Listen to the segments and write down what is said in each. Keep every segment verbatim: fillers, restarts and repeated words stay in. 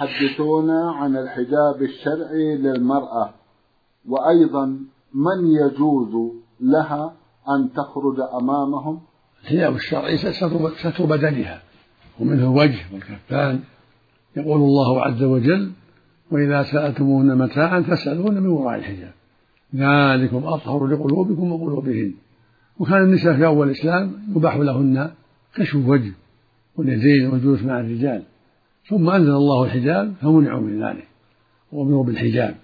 حدثونا عن الحجاب الشرعي للمرأة، وأيضا من يجوز لها أن تخرج أمامهم؟ الحجاب الشرعي ستر بدنها ومنه الوجه والكفان. يقول الله عز وجل: وإذا سألتموهن متاعا فاسألوهن من وراء الحجاب ذلكم أطهر لقلوبكم وقلوبهن. وكان النساء في أول الإسلام يباح لهن كشف الوجه واليدين والجلوس مع الرجال، ثم أنزل الله الحجاب فمنعوا من ذلك وأمروا بالحجاب.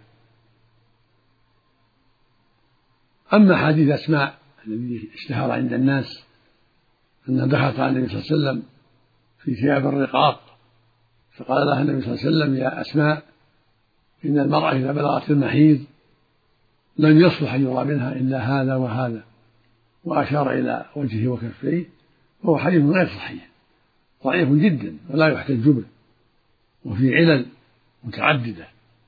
أما حديث أسماء الذي اشتهر عند الناس أنها دخلت على النبي صلى الله عليه وسلم في ثياب الرقاق، فقال لها النبي صلى الله عليه وسلم: يا أسماء، إن المرأة إذا بلغت المحيض لن يصلح أن يرى منها إلا هذا وهذا، وأشار إلى وجهه وكفيه، وهو حديث غير صحيح، ضعيف جدا ولا يحتج به، وفي علل متعددة.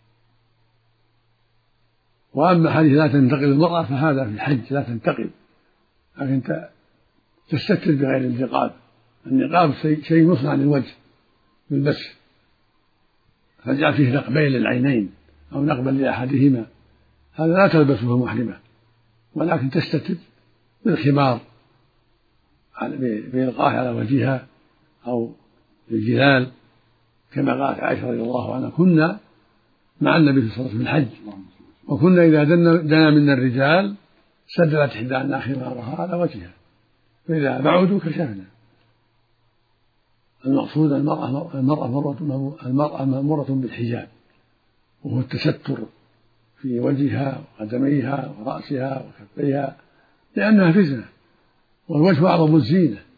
وأما حديث لا تنتقب المرأة فهذا في الحج لا تنتقب، لكن تستتر بغير النقاب. النقاب شيء يصنع للوجه بالبس، فجعل فيه نقبين للعينين أو نقبا لأحدهما، هذا لا تلبسه المحرمة، ولكن تستتر بالخمار بإلقاه على وجهها أو بالجلال، كما قالت عائشة رضي الله عنها: كنا مع النبي صلى الله عليه وسلم في الحج، وكنا إذا دنا منا الرجال سدلت إحدانا خمارها على وجهها، فإذا بعدوا كشفنا. المقصود المرأة المرأة مأمورة بالحجاب، وهو التستر في وجهها وقدميها ورأسها وكفيها، لأنها فتنة، والوجه أعظم الزينة،